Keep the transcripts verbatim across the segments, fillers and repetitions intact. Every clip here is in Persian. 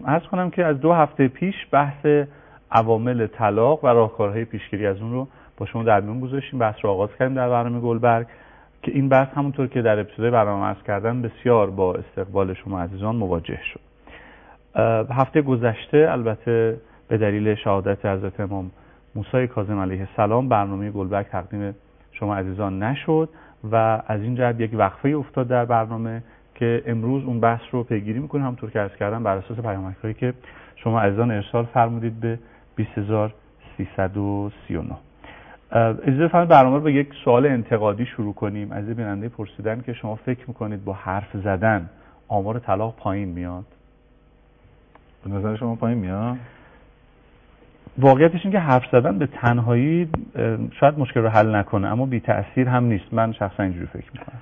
عرض کنم که از دو هفته پیش بحث عوامل طلاق و راهکارهای پیشگیری از اون رو با شما در میون گذاشتیم، بحث رو آغاز کردیم در برنامه گلبرگ که این بحث همونطور که در ابتدای برنامه عرض کردم بسیار با استقبال شما عزیزان مواجه شد. هفته گذشته البته به دلیل شهادت حضرت امام موسی کاظم علیه السلام برنامه گلبرگ تقدیم شما عزیزان نشد و از این جهت یک وقفه افتاد در برنامه که امروز اون بحث رو پیگیری میکنیم، همونطور که عرض کردم بر اساس پیامک‌هایی که شما عزیزان ارسال فرمودید به بیست هزار و سیصد و سی و نه. اجازه بفرمایید برنامه رو با یک سوال انتقادی شروع کنیم. از بیننده پرسیدن که شما فکر میکنید با حرف زدن آمار طلاق پایین میاد؟ به نظر شما پایین میاد؟ واقعیتش این که حرف زدن به تنهایی شاید مشکل رو حل نکنه، اما بی تأثیر هم نیست. من شخصا اینجوری فکر میکنم.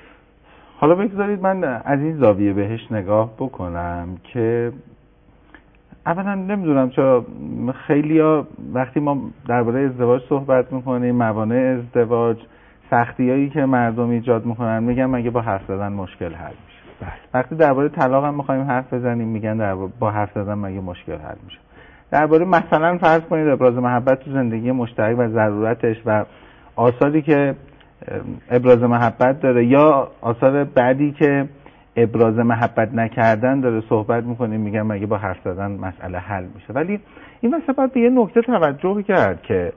حالا بگذارید من از این زاویه بهش نگاه بکنم که اولا نمیدونم چرا خیلیا وقتی ما درباره ازدواج صحبت میکنیم، موانع ازدواج، سختیایی که مردم ایجاد میکنن، میگن مگه با حرف زدن مشکل حل میشه. بله. وقتی درباره طلاق هم میخوایم حرف بزنیم میگن در با حرف زدن مگه مشکل حل میشه. درباره مثلا فرض کنید ابراز محبت تو زندگی مشترک و ضرورتش و آثاری که ابراز محبت داره یا آثار بعدی که ابراز محبت نکردن داره صحبت میکنیم، میگن مگه با حرف زدن مسئله حل میشه. ولی این واسه باید به یه نکته توجه کرد که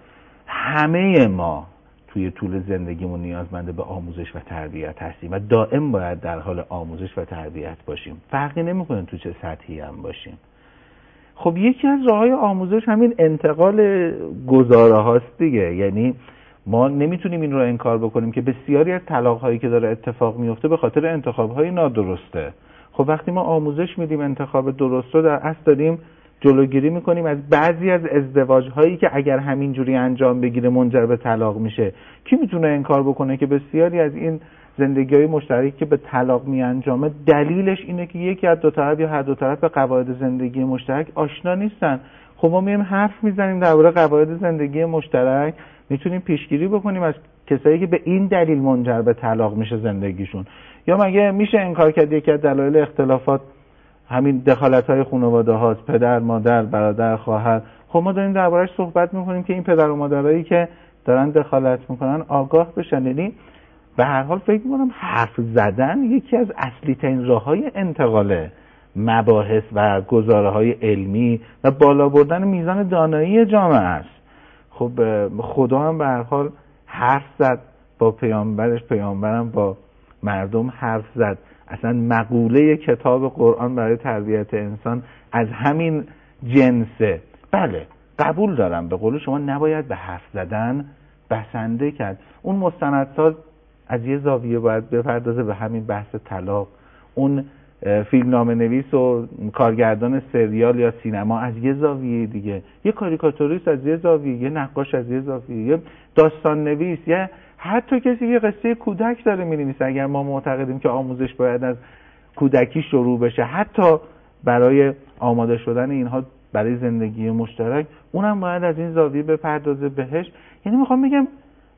همه ما توی طول زندگیمون نیازمند به آموزش و تربیت هستیم و دائم باید در حال آموزش و تربیت باشیم، فرقی نمیکنه تو چه سطحی هم باشیم. خب یکی از راههای آموزش همین انتقال گزاره هاست دیگه. یعنی ما نمیتونیم این رو انکار بکنیم که بسیاری از طلاق هایی که داره اتفاق میفته به خاطر انتخاب های نادرسته. خب وقتی ما آموزش میدیم انتخاب درست رو، در اصل داریم جلوگیری میکنیم از بعضی از ازدواج هایی که اگر همینجوری انجام بگیره منجر به طلاق میشه. کی میتونه انکار بکنه که بسیاری از این زندگی های مشترکی که به طلاق می انجامه دلیلش اینه که یکی از دو طرف یا هر دو طرف به قواعد زندگی مشترک آشنا نیستن. خب ما میایم حرف میزنیم درباره قواعد زندگی مشترک، میتونیم پیشگیری بکنیم از کسایی که به این دلیل منجر به طلاق میشه زندگیشون. یا مگه میشه انکار کرد یکی از دلایل اختلافات همین دخالت‌های خانواده هاست، پدر، مادر، برادر، خواهر. خب ما داریم درباره‌اش صحبت میکنیم که این پدر و مادرایی که دارن دخالت میکنن آگاه بشن. یعنی به هر حال فکر میکنم حرف زدن یکی از اصلی ترین راه‌های انتقال مباحث و گزاره‌های علمی و بالا بردن میزان دانایی جامعه است. خب خدا هم به هر حال حرف زد با پیامبرش، پیامبرم با مردم حرف زد. اصلا مقوله کتاب قرآن برای تربیت انسان از همین جنسه. بله قبول دارم، به قول شما نباید به حرف زدن بسنده کرد. اون مستندساز از یه زاویه باید بپردازه به همین بحث طلاق، اون فیلمنامه نویس و کارگردان سریال یا سینما از یه زاویه دیگه، یه کاریکاتوریست از یه زاویه، یه نقاش از یه زاویه، یه داستان نویس، یه حتی کسی یه قصه کودک داره می‌نویسه. اگر ما معتقدیم که آموزش باید از کودکی شروع بشه، حتی برای آماده شدن اینها برای زندگی مشترک، اونم باید از این زاویه بپردازه بهش. یعنی میخوام بگم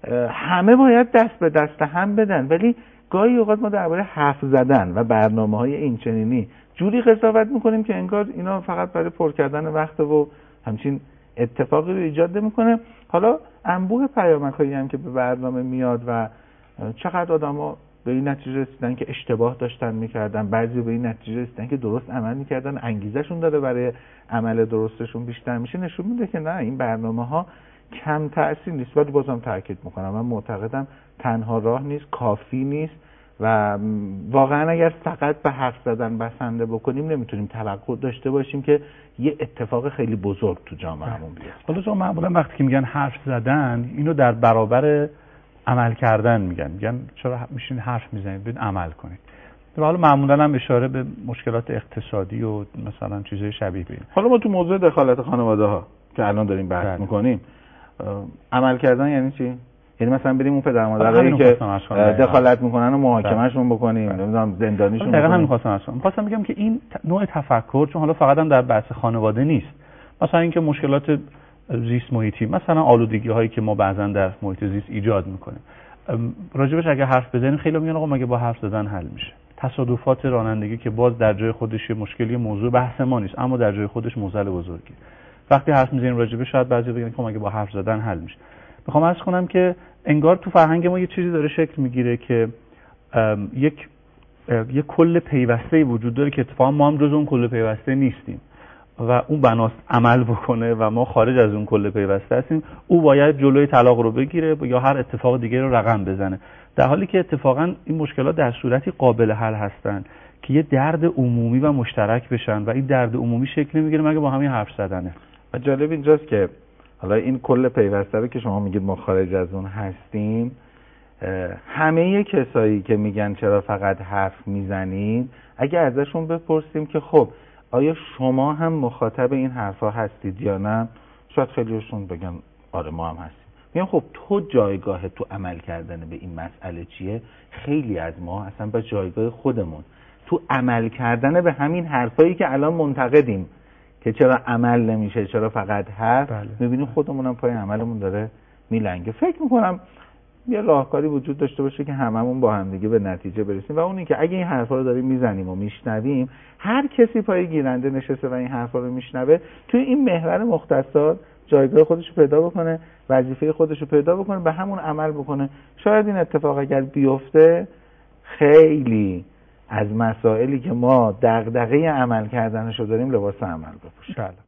همه باید دست به دست هم بدن، ولی گاهی اوقات ما درباره حرف زدن و برنامه‌های این چنینی جوری قضاوت میکنیم که انگار اینا فقط برای پر کردن وقت و همچین اتفاقی رو ایجاد میکنه. حالا انبوه پیامک‌هایی هم که به برنامه میاد و چقدر آدما به این نتیجه رسیدن که اشتباه داشتن میکردن، بعضی به این نتیجه رسیدن که درست عمل میکردن، انگیزشون داره برای عمل درستشون بیشتر میشه، نشون میده که نه، این برنامه‌ها کم تأثیر نیست. ولی بازم تاکید میکنم من معتقدم تنها راه نیست، کافی نیست و واقعا اگر فقط به حرف زدن بسنده بکنیم نمیتونیم توقع داشته باشیم که یه اتفاق خیلی بزرگ تو جامعهمون بیاد. حالا شما معمولا وقتی که میگن حرف زدن اینو در برابر عمل کردن میگن، میگن چرا میشین حرف میزنید برید عمل کنید. حالا معمولا هم اشاره به مشکلات اقتصادی و مثلا چیزای شبیه به این. حالا ما تو موضوع دخالت خانواده ها که الان داریم بحث بله. میکنیم، عمل کردن یعنی چی؟ یعنی مثلا بریم اون پدر مادرایی که دخالت میکنن و محاکمهشون بکنیم، نمیدونم زندانیشون بکنیم. دقیقاً می‌خواستم اصلا می‌خواستم بگم که این نوع تفکر چون حالا فقط هم در بحث خانواده نیست، مثلا اینکه مشکلات زیست محیطی، مثلا آلودگی هایی که ما بعضا در محیط زیست ایجاد میکنیم، راجبش اگه حرف بزنیم خیلی میگن آقا مگه با حرف زدن حل میشه. تصادفات رانندگی که باز در جای خودش مشکلی موضوع بحث ما نیست، اما در جای خودش معضل بزرگی. وقتی حرف می‌زنیم راجع به شاید بعضی بگن که مگه با حرف زدن حل میشه. میخوام عرض کنم که انگار تو فرهنگ ما یه چیزی داره شکل میگیره که یک یک کل پیوسته وجود داره که اتفاقا ما هم جز اون کل پیوسته نیستیم و اون بناست عمل بکنه و ما خارج از اون کل پیوسته هستیم. او باید جلوی طلاق رو بگیره یا هر اتفاق دیگه رو رقم بزنه، در حالی که اتفاقا این مشکلات در صورتی قابل حل هستن که یه درد عمومی و مشترک بشن و این درد عمومی شکل نمیگیره مگه با همین حرف زدنه. و جالب اینجاست که حالا این کل پیوسته رو که شما میگید ما خارج از اون هستیم، همه کسایی که میگن چرا فقط حرف میزنید، اگه ازشون بپرسیم که خب آیا شما هم مخاطب این حرفا هستید یا نه، شاید خیلیشون بگن آره ما هم هستیم. میگن خب تو جایگاه تو عمل کردن به این مسئله چیه؟ خیلی از ما اصلا به جایگاه خودمون تو عمل کردن به همین حرفایی که الان منتقدیم که چرا عمل نمیشه، چرا فقط حرف، بله. میبینیم خودمونم پای عملمون داره میلنگه. فکر میکنم یه راهکاری وجود داشته باشه که هممون با هم دیگه به نتیجه برسیم و اون این که اگه این حرفا رو داریم میزنیم و میشنویم، هر کسی پای گیرنده نشسته و این حرفا رو میشنوه، توی این محور مختصات جایگاه خودش رو پیدا بکنه، وظیفه خودش رو پیدا بکنه، به همون عمل بکنه. شاید این اتفاق اگر بیفته خیلی از مسائلی که ما دغدغه عمل کردنشو داریم لباس عمل بپوشه.